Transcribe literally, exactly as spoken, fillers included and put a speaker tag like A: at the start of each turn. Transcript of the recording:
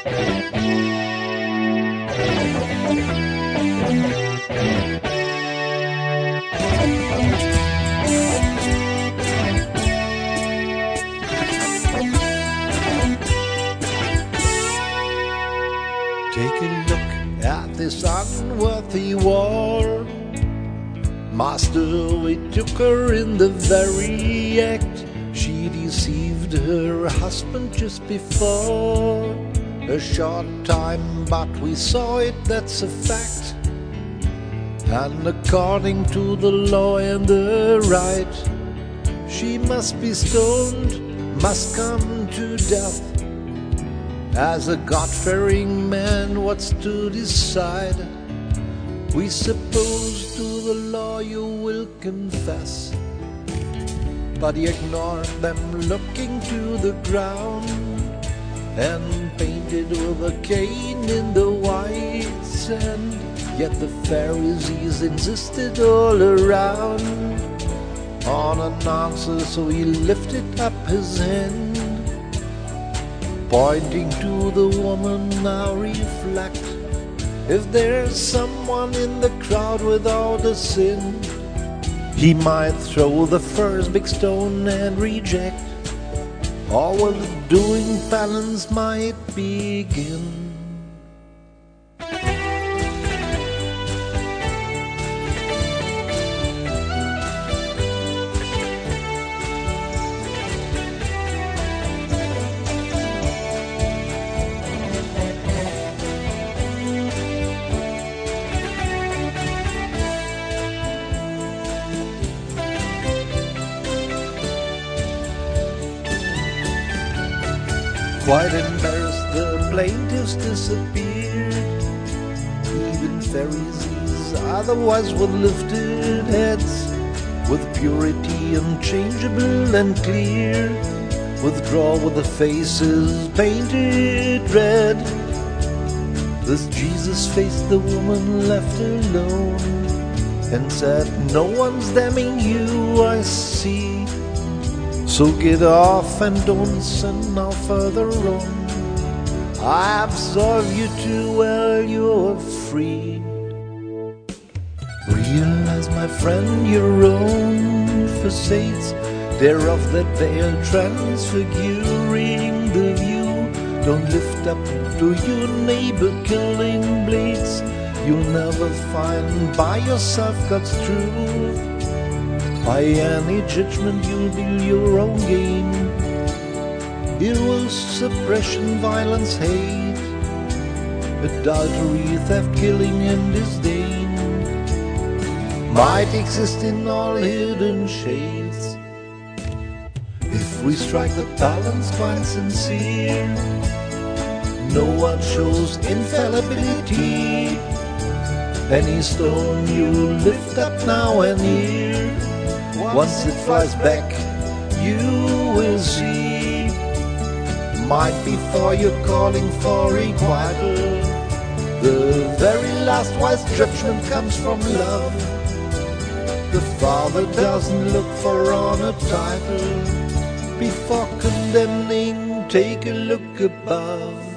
A: Take a look at this unworthy war. Master, we took her in the very act. She deceived her husband just before. A short time, but we saw it, that's a fact. And according to the law and the right, she must be stoned, must come to death. As a God-fearing man, what's to decide? We suppose to the law you will confess, but he ignored them looking to the ground, and painted with a cane in the white sand. Yet the Pharisees insisted all around on an answer, so he lifted up his hand. Pointing to the woman, now reflect. If there's someone in the crowd without a sin, he might throw the first big stone and reject. Or will the doing balance might begin. Quite embarrassed, the plaintiffs disappeared. Even Pharisees otherwise with lifted heads, with purity unchangeable and clear, withdraw with the faces painted red. This Jesus faced the woman left alone, and said, no one's damning you, I see. So get off and don't sin now further on. I absolve you to well, you're free. Realize, my friend, your own facades, thereof that veil transfiguring the view. Don't lift up to your neighbor killing blades. You'll never find by yourself God's truth. By any judgment you'll build your own game. Ill suppression, violence, hate, adultery, theft, killing, and disdain might exist in all hidden shades. If we strike the balance quite sincere, no one shows infallibility. Any stone you lift up now and here, once it flies back, you will see. Might be for your calling for requital. The very last wise judgment comes from love. The Father doesn't look for honor title. Before condemning, take a look above.